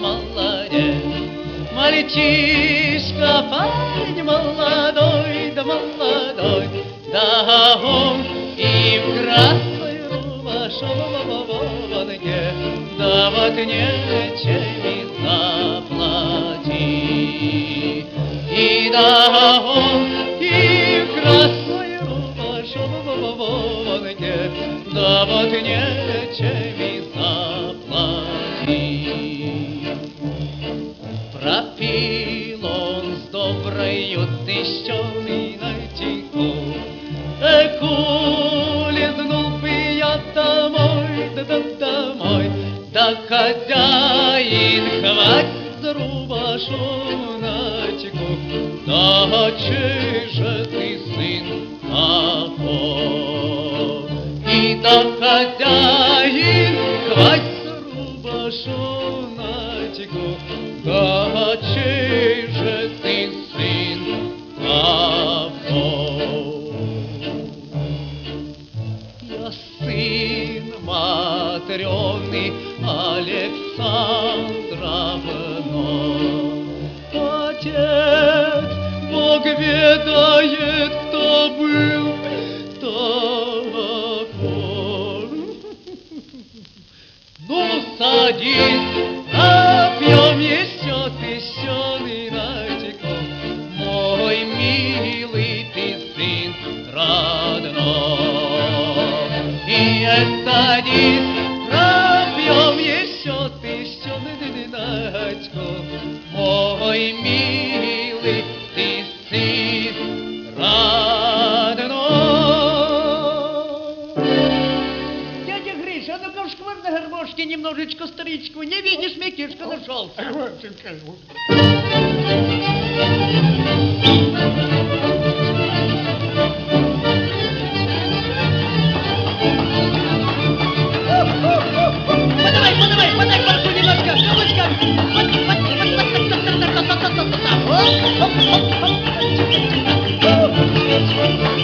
молодец. Мальчишка, парень молодой, да молодой, да он и в красной рубашонке, да вот нечем и заплатить. И да он и в красной рубашонке, да вот нечем и заплатить. Пропил он с доброю тыщеночку, улизнул бы я домой, да домой, да хозяин хватит за рубашоночку, да чей же ты сын такой? И да хозяин хватит за рубашоночку, да чей же ты сын такой? Я сын Матрёны Александровны, отец Бог ведает, кто был такой. Ну, садись, напьем еще тыщеночку, мой милый ты сын родной. И садись, напьем еще тыщеночку, мой милый ты сын родной. Дядя Гриша, а ну-ка вшкварь на гармошке немножечко старичку. Не видишь, Микишка нашелся. Подавай, парку немножко, кулачками. Вот.